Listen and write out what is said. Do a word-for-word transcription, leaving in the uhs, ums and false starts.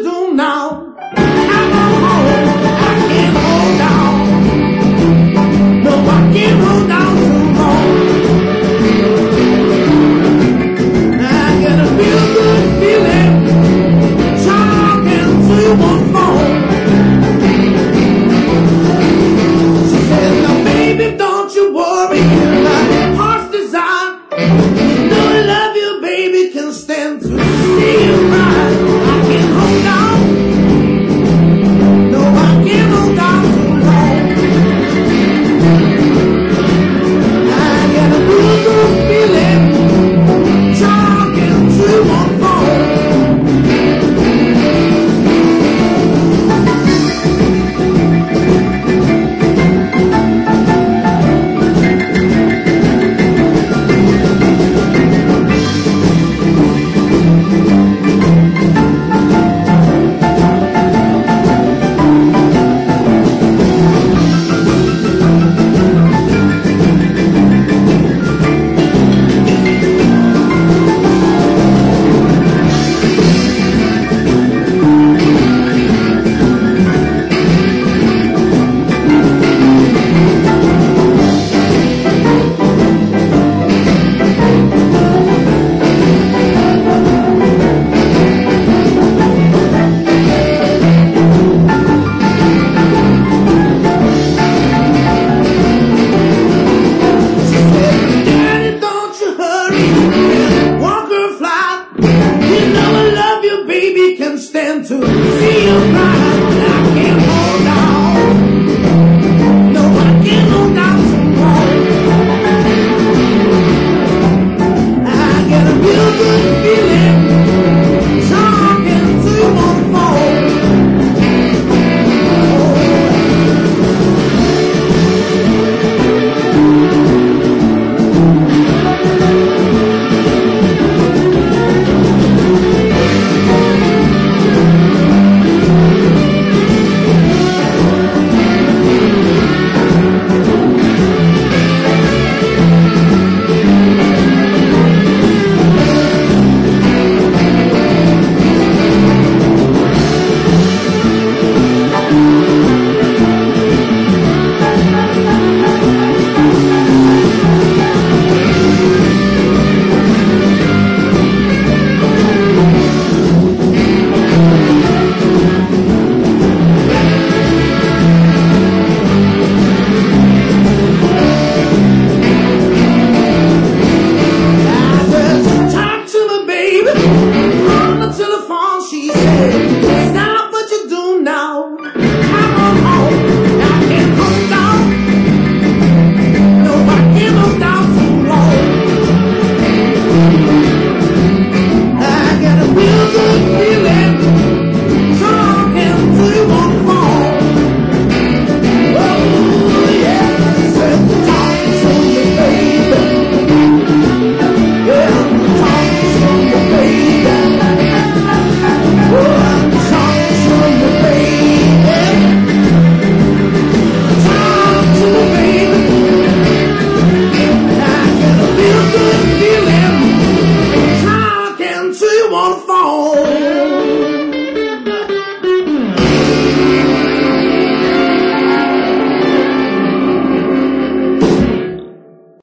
soon now. I'm on home, I can't hold down. No, I can't hold down too long. I get a real good feeling talking to you on phone. She said, now baby, don't you worry, my heart's desire. You know I love you, baby, can stand to see you cry. I can't hold down. No, I can't hold down too long. I get a real good feeling talking to you on phone. Stand to see